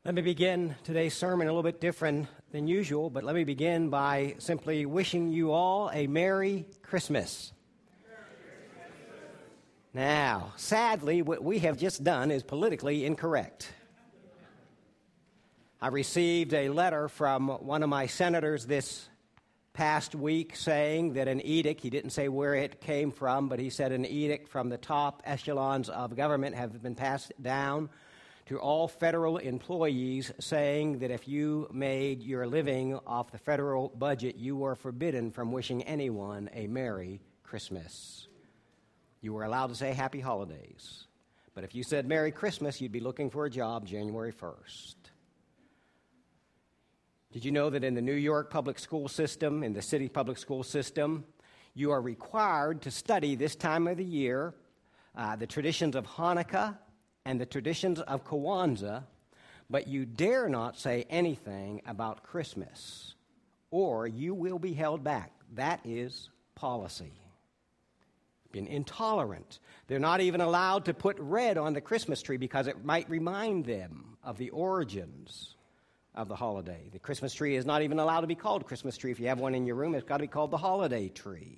Let me begin today's sermon a little bit different than usual, but let me begin by simply wishing you all a Merry Christmas. Now, sadly, what we have just done is politically incorrect. I received a letter from one of my senators this past week saying that an edict, he didn't say where it came from, but he said an edict from the top echelons of government have been passed down to all federal employees saying that if you made your living off the federal budget, you were forbidden from wishing anyone a Merry Christmas. You were allowed to say Happy Holidays. But if you said Merry Christmas, you'd be looking for a job January 1st. Did you know that in the New York public school system, in the city public school system, you are required to study this time of the year the traditions of Hanukkah and the traditions of Kwanzaa, but you dare not say anything about Christmas, or you will be held back. That is policy. Been intolerant. They're not even allowed to put red on the Christmas tree because it might remind them of the origins of the holiday. The Christmas tree is not even allowed to be called Christmas tree. If you have one in your room, it's got to be called the holiday tree.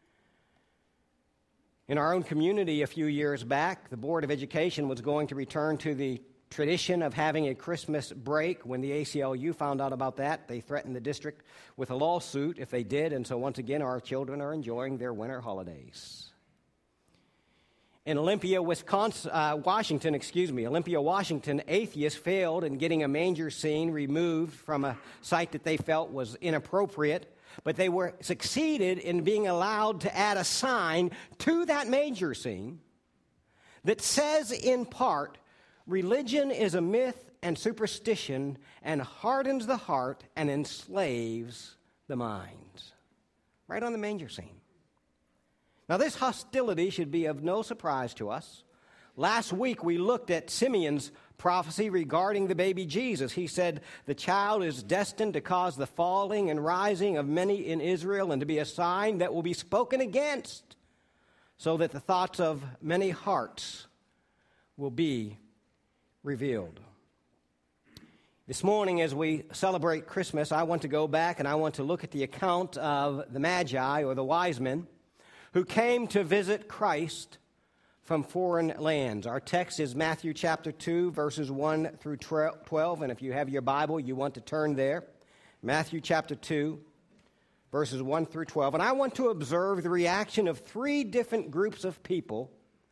In our own community a few years back, the Board of Education was going to return to the tradition of having a Christmas break. When the ACLU found out about that, they threatened the district with a lawsuit if they did, and so once again, our children are enjoying their winter holidays. In Olympia, Washington, atheists failed in getting a manger scene removed from a site that they felt was inappropriate, but they were succeeded in being allowed to add a sign to that manger scene that says in part, religion is a myth and superstition and hardens the heart and enslaves the mind. Right on the manger scene. Now, this hostility should be of no surprise to us. Last week, we looked at Simeon's prophecy regarding the baby Jesus. He said, the child is destined to cause the falling and rising of many in Israel and to be a sign that will be spoken against, so that the thoughts of many hearts will be revealed. This morning, as we celebrate Christmas, I want to go back and I want to look at the account of the Magi, or the wise men, who came to visit Christ from foreign lands. Our text is Matthew chapter 2, verses 1 through 12, and if you have your Bible, you want to turn there. Matthew chapter 2, verses 1 through 12. And I want to observe the reaction of three different groups of people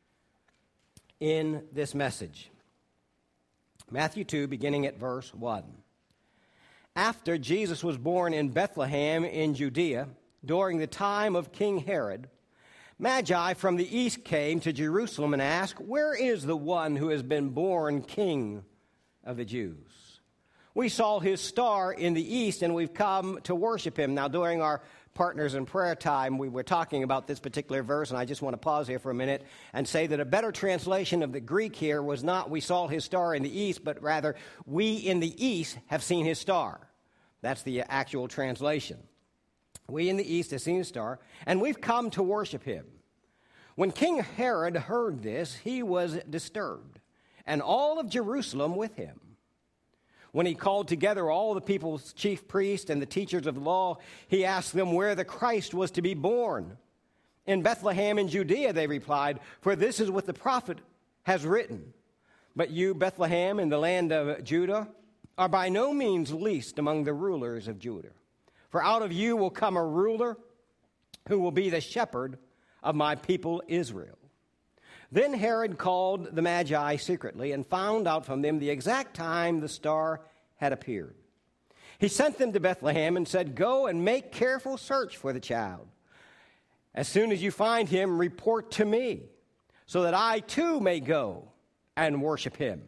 in this message. Matthew 2, beginning at verse 1. After Jesus was born in Bethlehem in Judea, during the time of King Herod, Magi from the east came to Jerusalem and asked, where is the one who has been born King of the Jews? We saw his star in the east and we've come to worship him. Now, during our partners in prayer time, we were talking about this particular verse, and I just want to pause here for a minute and say that a better translation of the Greek here was not we saw his star in the east, but rather we in the east have seen his star. That's the actual translation. We in the east have seen his star, and we've come to worship him. When King Herod heard this, he was disturbed, and all of Jerusalem with him. When he called together all the people's chief priests and the teachers of the law, he asked them where the Christ was to be born. In Bethlehem in Judea, they replied, for this is what the prophet has written. But you, Bethlehem, in the land of Judah, are by no means least among the rulers of Judah. For out of you will come a ruler who will be the shepherd of my people Israel. Then Herod called the Magi secretly and found out from them the exact time the star had appeared. He sent them to Bethlehem and said, go and make careful search for the child. As soon as you find him, report to me, so that I too may go and worship him.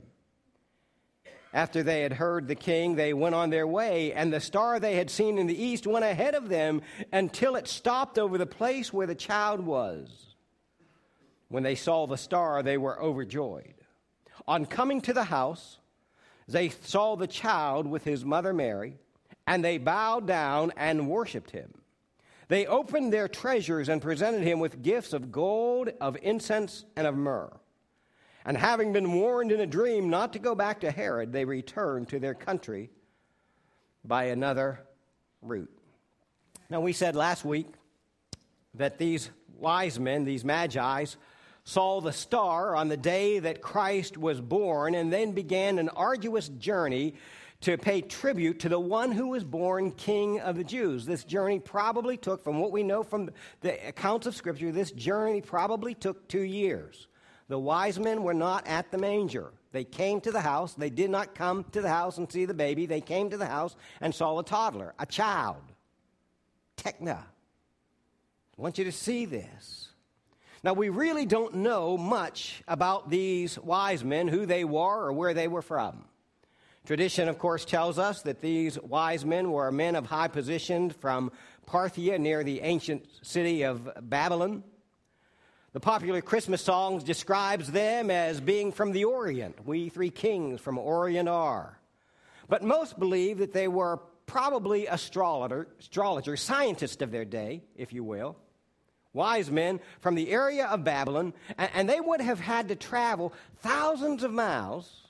After they had heard the king, they went on their way, and the star they had seen in the east went ahead of them until it stopped over the place where the child was. When they saw the star, they were overjoyed. On coming to the house, they saw the child with his mother Mary, and they bowed down and worshipped him. They opened their treasures and presented him with gifts of gold, of incense, and of myrrh. And having been warned in a dream not to go back to Herod, they returned to their country by another route. Now, we said last week that these wise men, these magi, saw the star on the day that Christ was born and then began an arduous journey to pay tribute to the one who was born King of the Jews. This journey probably took, from what we know from the accounts of Scripture, this journey probably took 2 years. The wise men were not at the manger. They came to the house. They did not come to the house and see the baby. They came to the house and saw a toddler, a child. Tekna. I want you to see this. Now, we really don't know much about these wise men, who they were or where they were from. Tradition, of course, tells us that these wise men were men of high position from Parthia, near the ancient city of Babylon. The popular Christmas songs describes them as being from the Orient. We three kings from Orient are. But most believe that they were probably astrologers, scientists of their day, if you will. Wise men from the area of Babylon, and they would have had to travel thousands of miles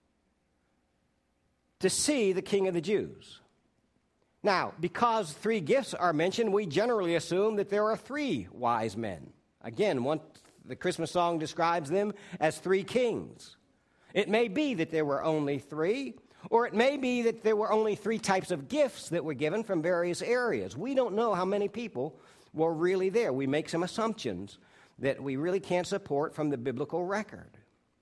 to see the King of the Jews. Now, because 3 gifts are mentioned, we generally assume that there are 3 wise men. Again, the Christmas song describes them as 3 kings. It may be that there were only 3, or it may be that there were only 3 types of gifts that were given from various areas. We don't know how many people were really there. We make some assumptions that we really can't support from the biblical record.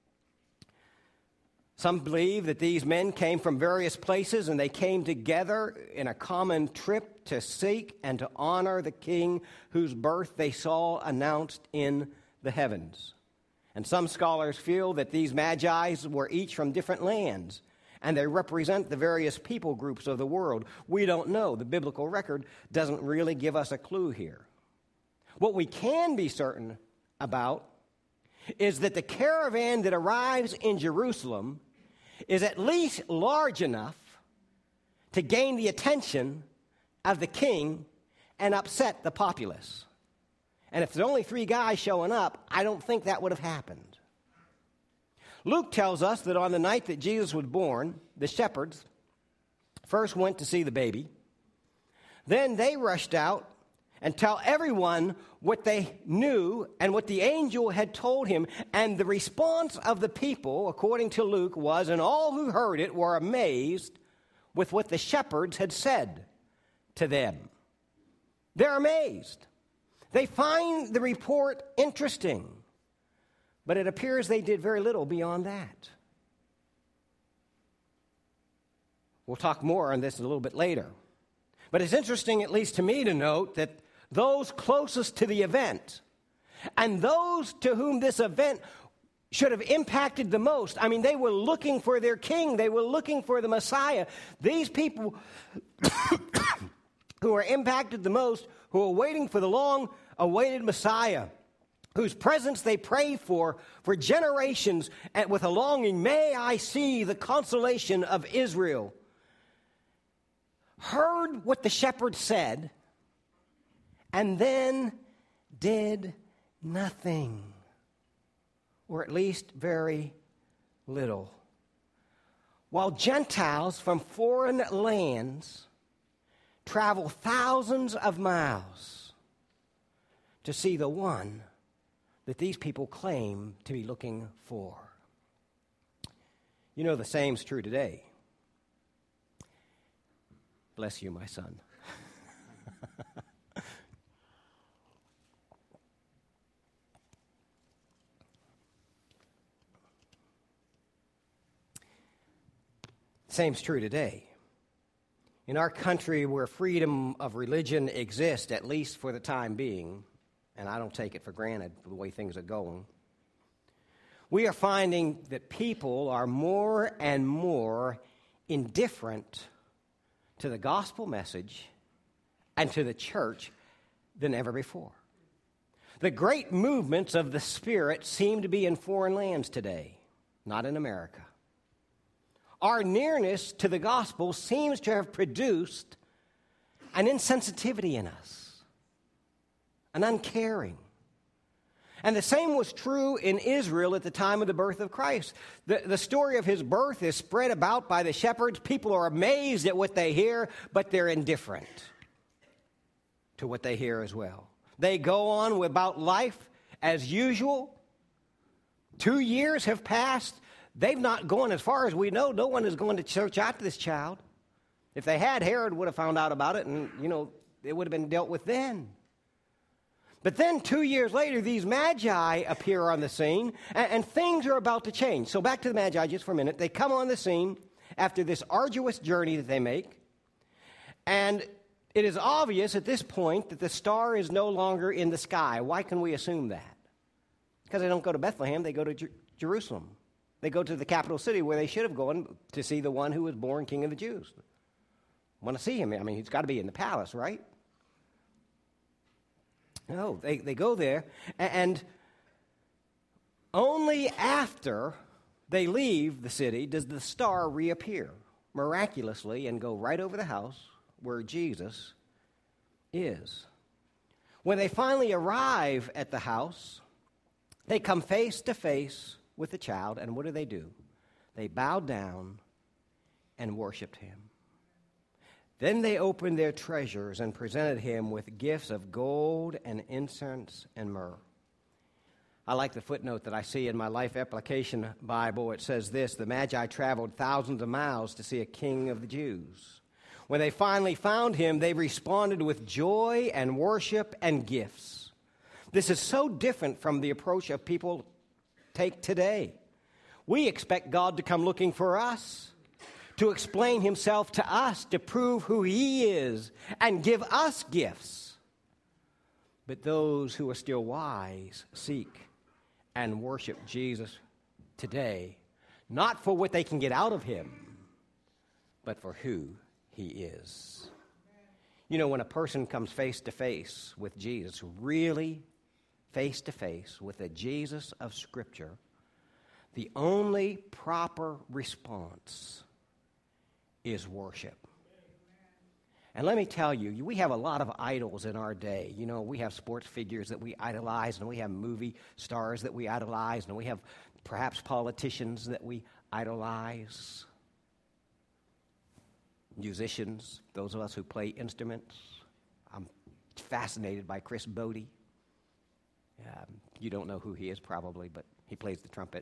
Some believe that these men came from various places and they came together in a common trip to seek and to honor the king whose birth they saw announced in the heavens. And some scholars feel that these magi were each from different lands and they represent the various people groups of the world. We don't know. The biblical record doesn't really give us a clue here. What we can be certain about is that the caravan that arrives in Jerusalem is at least large enough to gain the attention of the king and upset the populace. And if there's only 3 guys showing up, I don't think that would have happened. Luke tells us that on the night that Jesus was born, the shepherds first went to see the baby. Then they rushed out and tell everyone what they knew and what the angel had told him. And the response of the people, according to Luke, was, and all who heard it were amazed with what the shepherds had said to them. They're amazed. They find the report interesting, but it appears they did very little beyond that. We'll talk more on this a little bit later. But it's interesting, at least to me, to note that those closest to the event and those to whom this event should have impacted the most, I mean, they were looking for their king. They were looking for the Messiah. These people who were impacted the most, who were waiting for the long-awaited Messiah, whose presence they prayed for generations, and with a longing, may I see the consolation of Israel, heard what the shepherds said, and then did nothing, or at least very little. While Gentiles from foreign lands travel thousands of miles to see the one that these people claim to be looking for. You know, the same's true today. Bless you, my son. Same's true today. In our country where freedom of religion exists, at least for the time being, and I don't take it for granted the way things are going, we are finding that people are more and more indifferent to the gospel message and to the church than ever before. The great movements of the Spirit seem to be in foreign lands today, not in America. Our nearness to the gospel seems to have produced an insensitivity in us, an uncaring. And the same was true in Israel at the time of the birth of Christ. The story of his birth is spread about by the shepherds. People are amazed at what they hear, but they're indifferent to what they hear as well. They go on about life as usual. 2 years have passed. They've not gone, as far as we know, no one is going to search out this child. If they had, Herod would have found out about it, and, it would have been dealt with then. But then 2 years later, these magi appear on the scene, and things are about to change. So back to the magi just for a minute. They come on the scene after this arduous journey that they make, and it is obvious at this point that the star is no longer in the sky. Why can we assume that? Because they don't go to Bethlehem, they go to Jerusalem. They go to the capital city where they should have gone to see the one who was born King of the Jews. Want to see him. I mean, he's got to be in the palace, right? No, they go there, and only after they leave the city does the star reappear miraculously and go right over the house where Jesus is. When they finally arrive at the house, they come face to face with the child, and what do? They bowed down and worshiped him. Then they opened their treasures and presented him with gifts of gold and incense and myrrh. I like the footnote that I see in my Life Application Bible. It says this: the Magi traveled thousands of miles to see a king of the Jews. When they finally found him, they responded with joy and worship and gifts. This is so different from the approach of people take today. We expect God to come looking for us, to explain himself to us, to prove who he is, and give us gifts. But those who are still wise seek and worship Jesus today, not for what they can get out of him, but for who he is. When a person comes face to face with Jesus, really face to face with the Jesus of Scripture, the only proper response is worship. And let me tell you, we have a lot of idols in our day. We have sports figures that we idolize, and we have movie stars that we idolize, and we have perhaps politicians that we idolize. Musicians, those of us who play instruments. I'm fascinated by Chris Bodie. You don't know who he is probably, but he plays the trumpet.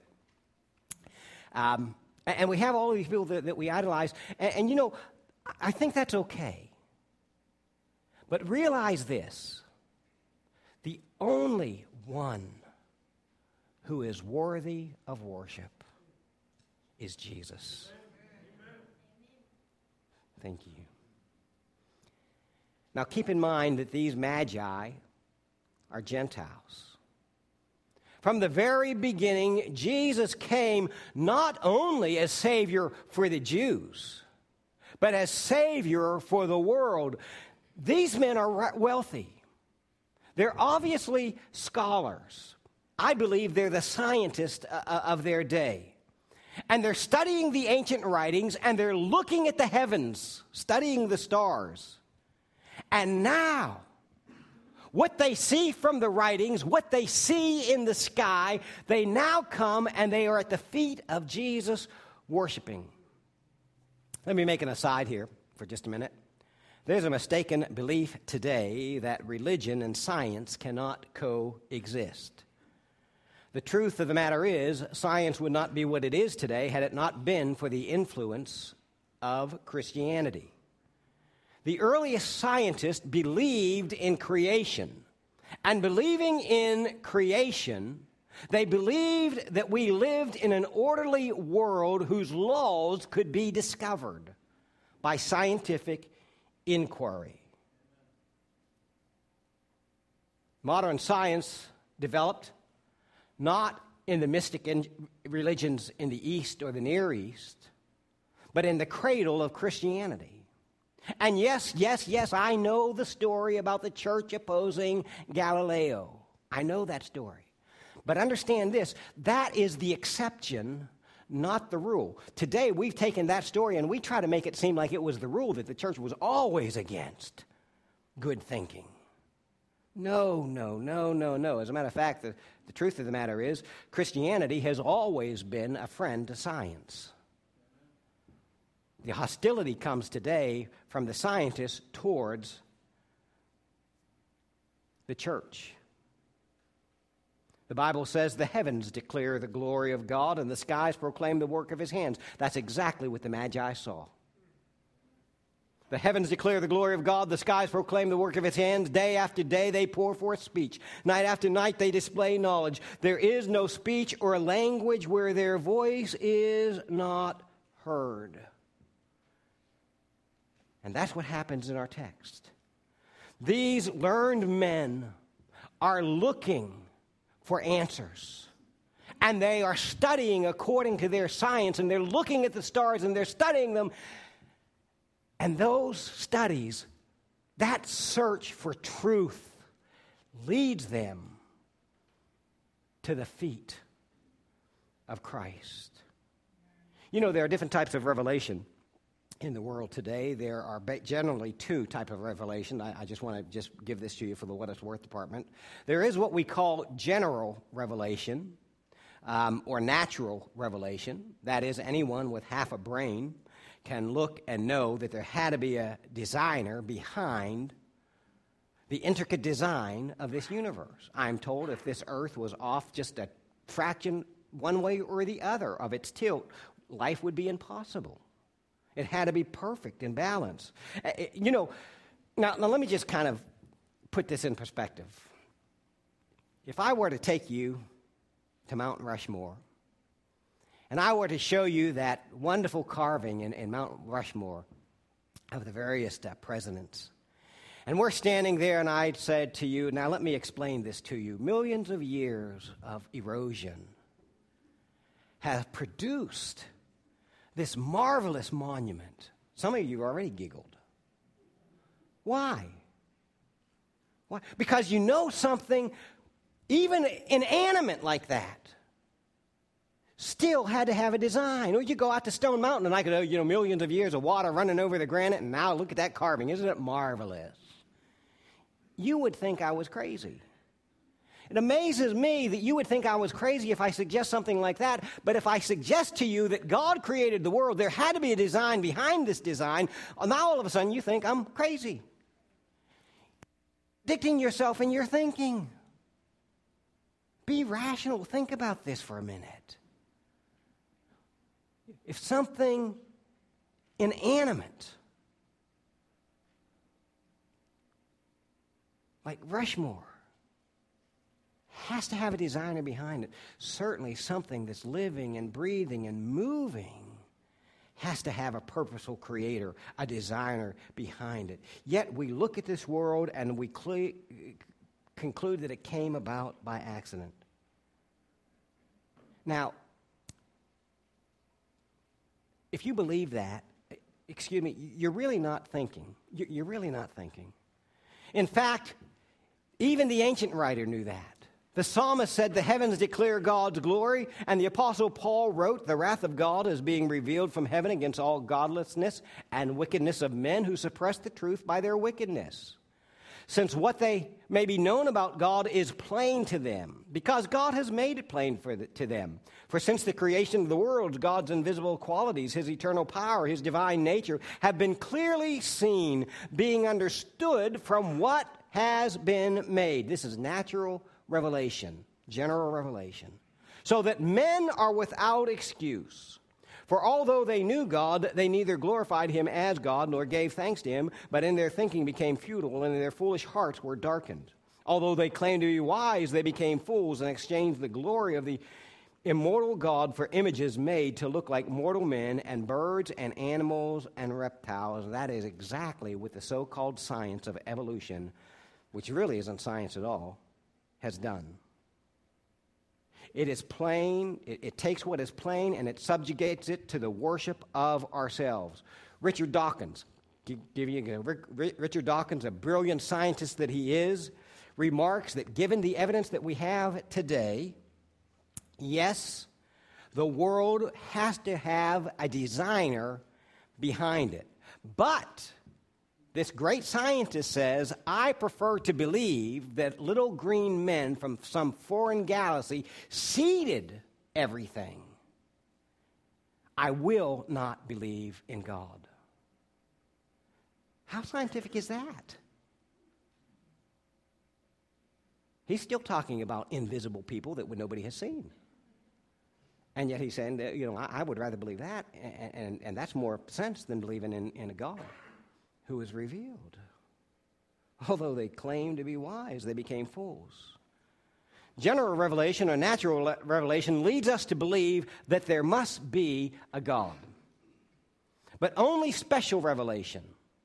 And we have all of these people that we idolize. And I think that's okay. But realize this: the only one who is worthy of worship is Jesus. Thank you. Now keep in mind that these magi are Gentiles. From the very beginning, Jesus came not only as Savior for the Jews, but as Savior for the world. These men are wealthy. They're obviously scholars. I believe they're the scientists of their day. And they're studying the ancient writings, and they're looking at the heavens, studying the stars. And now, what they see from the writings, what they see in the sky, they now come and they are at the feet of Jesus worshiping. Let me make an aside here for just a minute. There's a mistaken belief today that religion and science cannot coexist. The truth of the matter is, science would not be what it is today had it not been for the influence of Christianity. The earliest scientists believed in creation. And believing in creation, they believed that we lived in an orderly world whose laws could be discovered by scientific inquiry. Modern science developed not in the mystic religions in the East or the Near East, but in the cradle of Christianity. And yes, I know the story about the church opposing Galileo. I know that story. But understand this, that is the exception, not the rule. Today, we've taken that story and we try to make it seem like it was the rule, that the church was always against good thinking. No. As a matter of fact, the truth of the matter is Christianity has always been a friend to science. The hostility comes today from the scientists towards the church. The Bible says the heavens declare the glory of God and the skies proclaim the work of his hands. That's exactly what the Magi saw. The heavens declare the glory of God, the skies proclaim the work of his hands. Day after day they pour forth speech. Night after night they display knowledge. There is no speech or language where their voice is not heard. And that's what happens in our text. These learned men are looking for answers. And they are studying according to their science, and they're looking at the stars and they're studying them. And those studies, that search for truth, leads them to the feet of Christ. You know, there are different types of revelation in the world today. There are generally two types of revelation. I just want to give this to you for the what it's worth department. There is what we call general revelation or natural revelation. That is, anyone with half a brain can look and know that there had to be a designer behind the intricate design of this universe. I'm told if this earth was off just a fraction one way or the other of its tilt, life would be impossible. It had to be perfect in balance. You know, now let me just kind of put this in perspective. If I were to take you to Mount Rushmore, and I were to show you that wonderful carving in Mount Rushmore of the various presidents, and we're standing there and I said to you, now let me explain this to you. Millions of years of erosion have produced this marvelous monument. Some of you already giggled. Why? Why? Because you know something even inanimate like that still had to have a design. Or you go out to Stone Mountain and I could, millions of years of water running over the granite, and now look at that carving. Isn't it marvelous? You would think I was crazy. It amazes me that you would think I was crazy if I suggest something like that, but if I suggest to you that God created the world, there had to be a design behind this design, now all of a sudden you think I'm crazy. Dictating yourself in your thinking. Be rational. Think about this for a minute. If something inanimate, like Rushmore, has to have a designer behind it, certainly something that's living and breathing and moving has to have a purposeful creator, a designer behind it. Yet we look at this world and we conclude that it came about by accident. Now, if you believe that, you're really not thinking. You're really not thinking. In fact, even the ancient writer knew that. The psalmist said, the heavens declare God's glory, and the apostle Paul wrote, the wrath of God is being revealed from heaven against all godlessness and wickedness of men who suppress the truth by their wickedness. Since what they may be known about God is plain to them, because God has made it plain to them. For since the creation of the world, God's invisible qualities, his eternal power, his divine nature, have been clearly seen, being understood from what has been made. This is natural revelation, general revelation. So that men are without excuse. For although they knew God, they neither glorified him as God nor gave thanks to him, but in their thinking became futile, and their foolish hearts were darkened. Although they claimed to be wise, they became fools and exchanged the glory of the immortal God for images made to look like mortal men and birds and animals and reptiles. That is exactly what the so-called science of evolution, which really isn't science at all, has done. It is plain, it takes what is plain and it subjugates it to the worship of ourselves. Richard Dawkins, Richard Dawkins, a brilliant scientist that he is, remarks that given the evidence that we have today, yes, the world has to have a designer behind it. But This great scientist says, I prefer to believe that little green men from some foreign galaxy seeded everything. I will not believe in God. How scientific is that? He's still talking about invisible people that nobody has seen. And yet he's saying that, I would rather believe that, and that's more sense than believing in a God who is revealed. Although they claimed to be wise, they became fools. General revelation or natural revelation leads us to believe that there must be a God. But only special revelation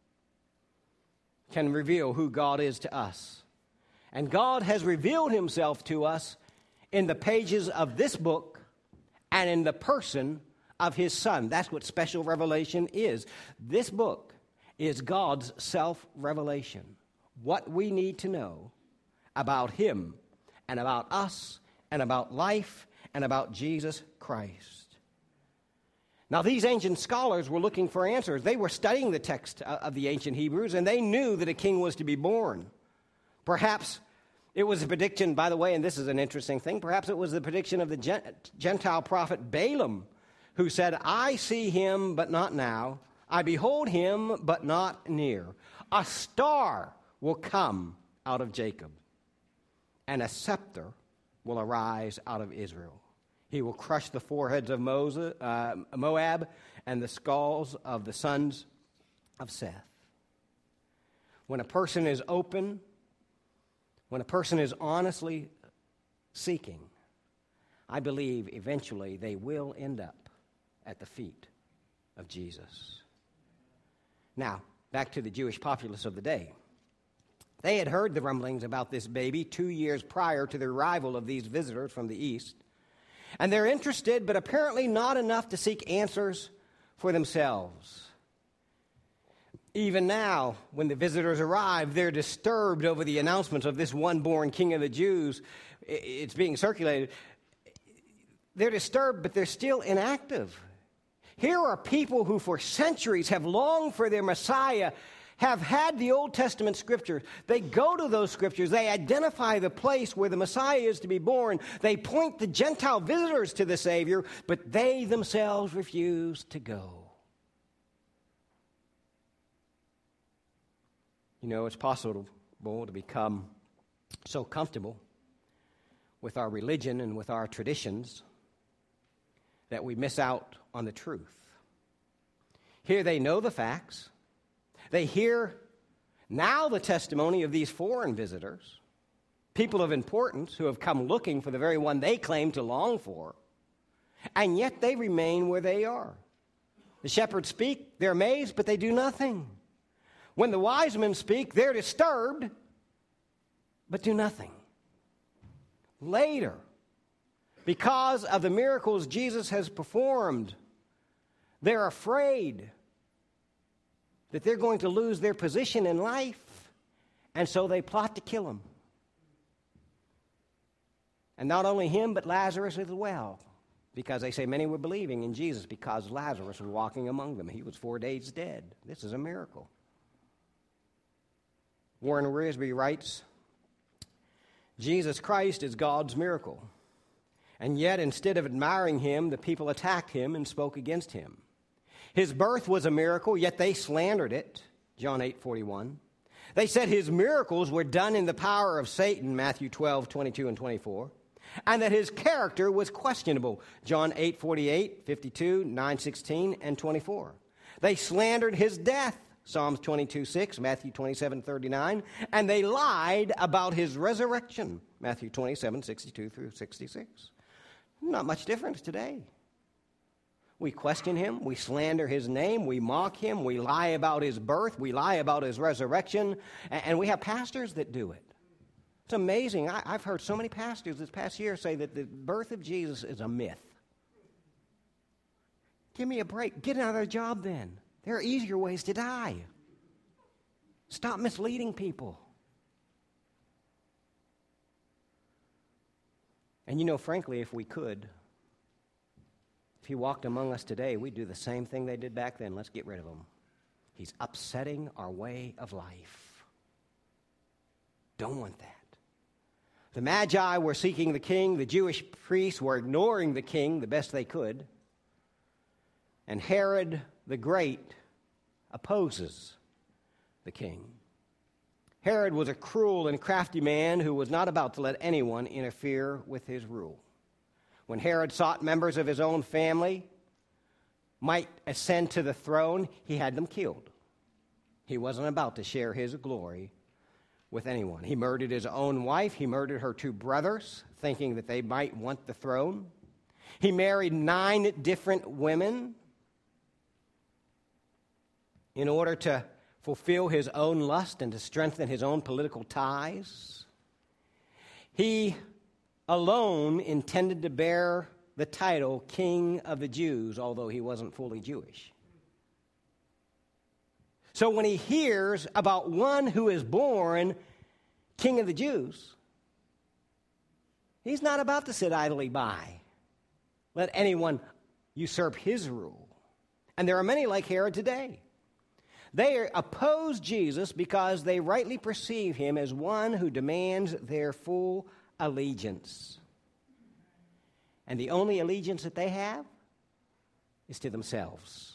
can reveal who God is to us. And God has revealed himself to us in the pages of this book and in the person of his Son. That's what special revelation is. This book is God's self-revelation. What we need to know about him and about us and about life and about Jesus Christ. Now, these ancient scholars were looking for answers. They were studying the text of the ancient Hebrews, and they knew that a king was to be born. Perhaps it was a prediction, by the way, and this is an interesting thing, perhaps it was the prediction of the Gentile prophet Balaam, who said, I see him, but not now. I behold him, but not near. A star will come out of Jacob, and a scepter will arise out of Israel. He will crush the foreheads of Moab and the skulls of the sons of Seth. When a person is open, when a person is honestly seeking, I believe eventually they will end up at the feet of Jesus. Now, back to the Jewish populace of the day. They had heard the rumblings about this baby 2 years prior to the arrival of these visitors from the east. And they're interested, but apparently not enough to seek answers for themselves. Even now, when the visitors arrive, they're disturbed over the announcement of this one-born king of the Jews. It's being circulated. They're disturbed, but they're still inactive. Here are people who for centuries have longed for their Messiah, have had the Old Testament scriptures. They go to those scriptures. They identify the place where the Messiah is to be born. They point the Gentile visitors to the Savior, but they themselves refuse to go. It's possible to become so comfortable with our religion and with our traditions that we miss out on the truth. Here they know the facts. They hear now the testimony of these foreign visitors, people of importance who have come looking for the very one they claim to long for, and yet they remain where they are. The shepherds speak, they're amazed, but they do nothing. When the wise men speak, they're disturbed, but do nothing. Later, because of the miracles Jesus has performed, they're afraid that they're going to lose their position in life, and so they plot to kill him. And not only him, but Lazarus as well, because they say many were believing in Jesus because Lazarus was walking among them. He was 4 days dead. This is a miracle. Warren Wiersbe writes, Jesus Christ is God's miracle. And yet, instead of admiring him, the people attacked him and spoke against him. His birth was a miracle, yet they slandered it. John 8:41. They said his miracles were done in the power of Satan, Matthew 12:22 and 24. And that his character was questionable, John 8:48, 52, 9:16, and 24. They slandered his death, Psalms 22:6, Matthew 27:39, and they lied about his resurrection, Matthew 27:62 through 66. Not much difference today. We question him, we slander his name, we mock him, we lie about his birth, we lie about his resurrection, and we have pastors that do it. It's amazing. I've heard so many pastors this past year say that the birth of Jesus is a myth. Give me a break. Get another job then. There are easier ways to die. Stop misleading people. And frankly, if we could, if he walked among us today, we'd do the same thing they did back then. Let's get rid of him. He's upsetting our way of life. Don't want that. The Magi were seeking the king. The Jewish priests were ignoring the king the best they could. And Herod the Great opposes the king. Herod was a cruel and crafty man who was not about to let anyone interfere with his rule. When Herod sought members of his own family might ascend to the throne, he had them killed. He wasn't about to share his glory with anyone. He murdered his own wife. He murdered her 2 brothers, thinking that they might want the throne. He married 9 different women in order to fulfill his own lust and to strengthen his own political ties. He alone intended to bear the title King of the Jews, although he wasn't fully Jewish. So when he hears about one who is born King of the Jews, he's not about to sit idly by, let anyone usurp his rule. And there are many like Herod today. They oppose Jesus because they rightly perceive him as one who demands their full allegiance. And the only allegiance that they have is to themselves.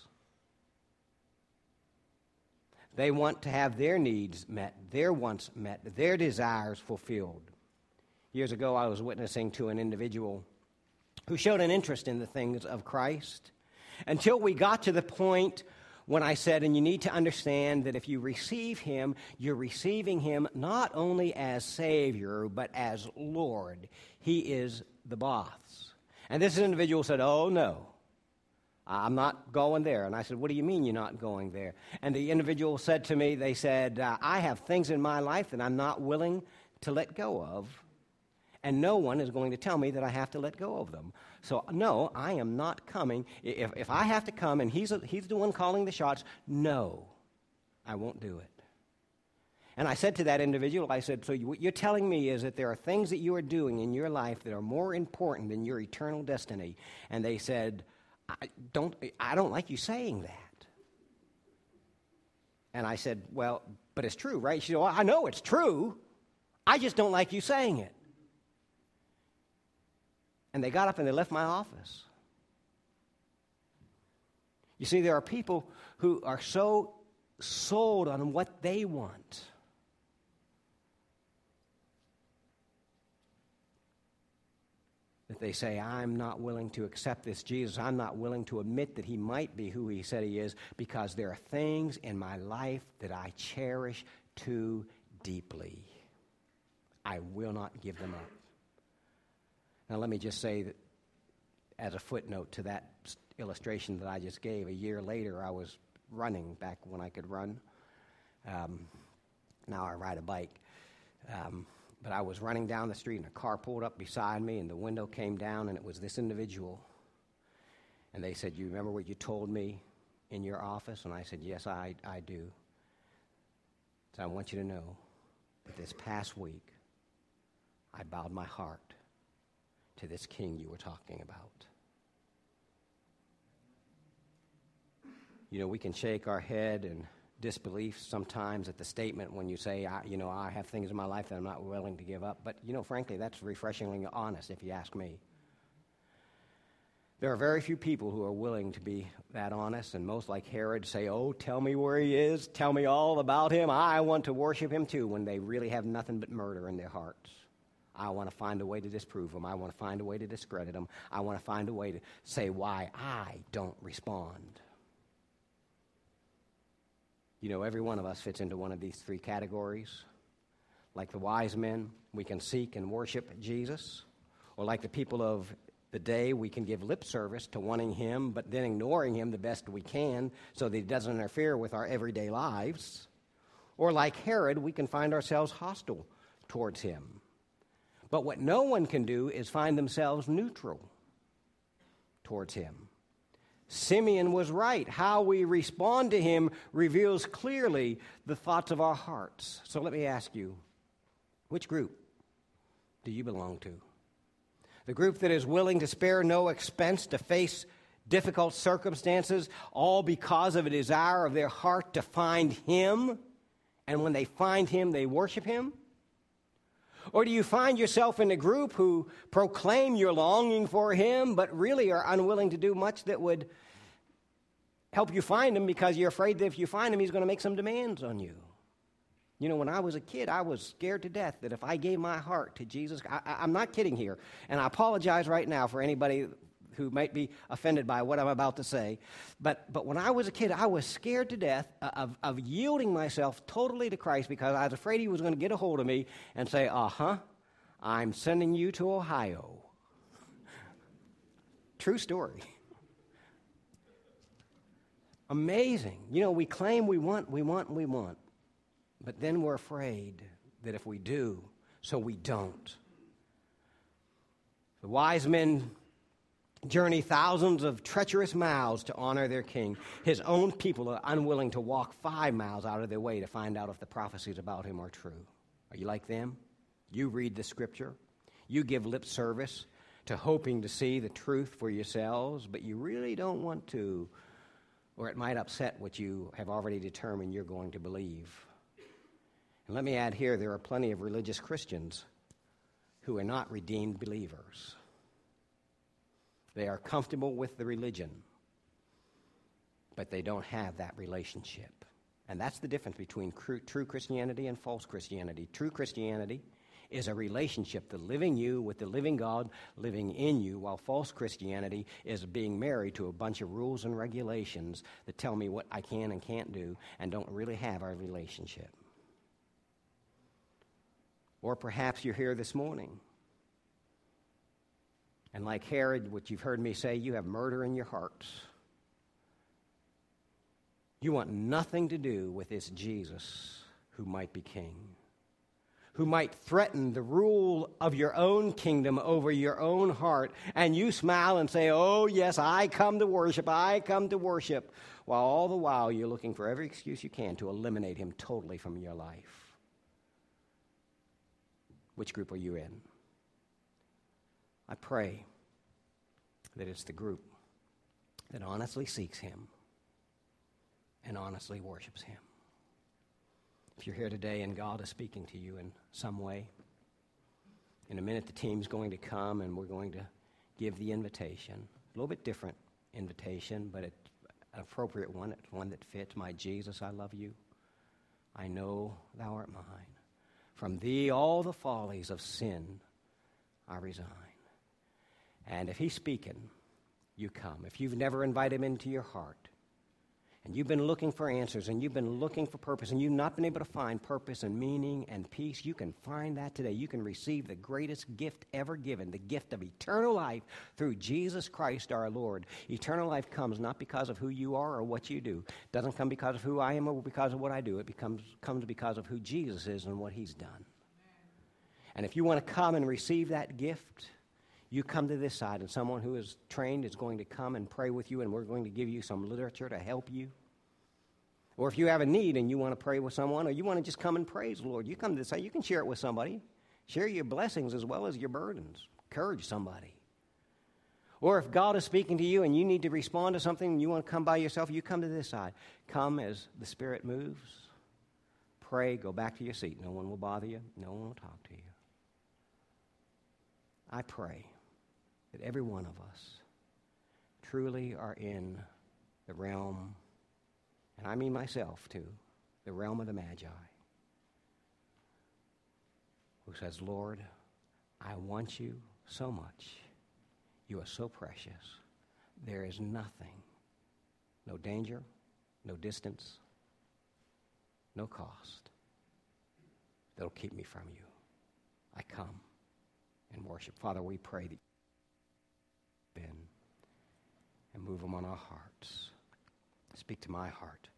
They want to have their needs met, their wants met, their desires fulfilled. Years ago, I was witnessing to an individual who showed an interest in the things of Christ until we got to the point when I said, and you need to understand that if you receive him, you're receiving him not only as Savior, but as Lord. He is the boss. And this individual said, oh, no. I'm not going there. And I said, what do you mean you're not going there? And the individual said to me, they said, I have things in my life that I'm not willing to let go of, and no one is going to tell me that I have to let go of them. So, no, I am not coming. If I have to come and he's the one calling the shots, no, I won't do it. And I said to that individual, I said, so what you're telling me is that there are things that you are doing in your life that are more important than your eternal destiny. And they said, I don't like you saying that. And I said, well, but it's true, right? She said, well, I know it's true. I just don't like you saying it. And they got up and they left my office. You see, there are people who are so sold on what they want that they say, I'm not willing to accept this Jesus. I'm not willing to admit that he might be who he said he is because there are things in my life that I cherish too deeply. I will not give them up. Now, let me just say that as a footnote to that illustration that I just gave, a year later I was running back when I could run. Now I ride a bike. But I was running down the street and a car pulled up beside me and the window came down and it was this individual. And they said, you remember what you told me in your office? And I said, yes, I do. So I want you to know that this past week I bowed my heart to this king you were talking about. You know, we can shake our head in disbelief sometimes at the statement when you say, I have things in my life that I'm not willing to give up. But, frankly, that's refreshingly honest if you ask me. There are very few people who are willing to be that honest, and most, like Herod, say, oh, tell me where he is, tell me all about him, I want to worship him too, when they really have nothing but murder in their hearts. I want to find a way to disprove him. I want to find a way to discredit him. I want to find a way to say why I don't respond. Every one of us fits into one of these 3 categories. Like the wise men, we can seek and worship Jesus. Or like the people of the day, we can give lip service to wanting him, but then ignoring him the best we can so that he doesn't interfere with our everyday lives. Or like Herod, we can find ourselves hostile towards him. But what no one can do is find themselves neutral towards him. Simeon was right. How we respond to him reveals clearly the thoughts of our hearts. So let me ask you, which group do you belong to? The group that is willing to spare no expense to face difficult circumstances, all because of a desire of their heart to find Him, and when they find Him, they worship Him? Or do you find yourself in a group who proclaim your longing for Him, but really are unwilling to do much that would help you find Him because you're afraid that if you find Him, He's going to make some demands on you? You know, when I was a kid, I was scared to death that if I gave my heart to Jesus, I'm not kidding here, and I apologize right now for anybody who might be offended by what I'm about to say, but when I was a kid, I was scared to death of yielding myself totally to Christ because I was afraid He was going to get a hold of me and say, I'm sending you to Ohio. True story. Amazing. You know, we claim we want, but then we're afraid that if we do, so we don't. The wise men journey thousands of treacherous miles to honor their king. His own people are unwilling to walk 5 miles out of their way to find out if the prophecies about him are true. Are you like them? You read the scripture. You give lip service to hoping to see the truth for yourselves, but you really don't want to, or it might upset what you have already determined you're going to believe. And let me add here, there are plenty of religious Christians who are not redeemed believers. They are comfortable with the religion, but they don't have that relationship. And that's the difference between true Christianity and false Christianity. True Christianity is a relationship, the living you with the living God living in you, while false Christianity is being married to a bunch of rules and regulations that tell me what I can and can't do and don't really have our relationship. Or perhaps you're here this morning, and like Herod, what you've heard me say, you have murder in your hearts. You want nothing to do with this Jesus who might be king, who might threaten the rule of your own kingdom over your own heart, and you smile and say, oh, yes, I come to worship, while all the while you're looking for every excuse you can to eliminate him totally from your life. Which group are you in? I pray that it's the group that honestly seeks him and honestly worships him. If you're here today and God is speaking to you in some way, in a minute the team's going to come and we're going to give the invitation. A little bit different invitation, but it's an appropriate one. It's one that fits. My Jesus, I love you. I know thou art mine. From thee all the follies of sin I resign. And if he's speaking, you come. If you've never invited him into your heart, and you've been looking for answers, and you've been looking for purpose, and you've not been able to find purpose and meaning and peace, you can find that today. You can receive the greatest gift ever given, the gift of eternal life through Jesus Christ our Lord. Eternal life comes not because of who you are or what you do. It doesn't come because of who I am or because of what I do. It comes because of who Jesus is and what he's done. And if you want to come and receive that gift, you come to this side, and someone who is trained is going to come and pray with you, and we're going to give you some literature to help you. Or if you have a need and you want to pray with someone, or you want to just come and praise the Lord, you come to this side. You can share it with somebody. Share your blessings as well as your burdens. Encourage somebody. Or if God is speaking to you and you need to respond to something and you want to come by yourself, you come to this side. Come as the Spirit moves. Pray. Go back to your seat. No one will bother you. No one will talk to you. I pray that every one of us truly are in the realm, and I mean myself too, the realm of the Magi, who says, Lord, I want you so much. You are so precious. There is nothing, no danger, no distance, no cost that'll keep me from you. I come and worship. Father, we pray that and move them on our hearts. Speak to my heart.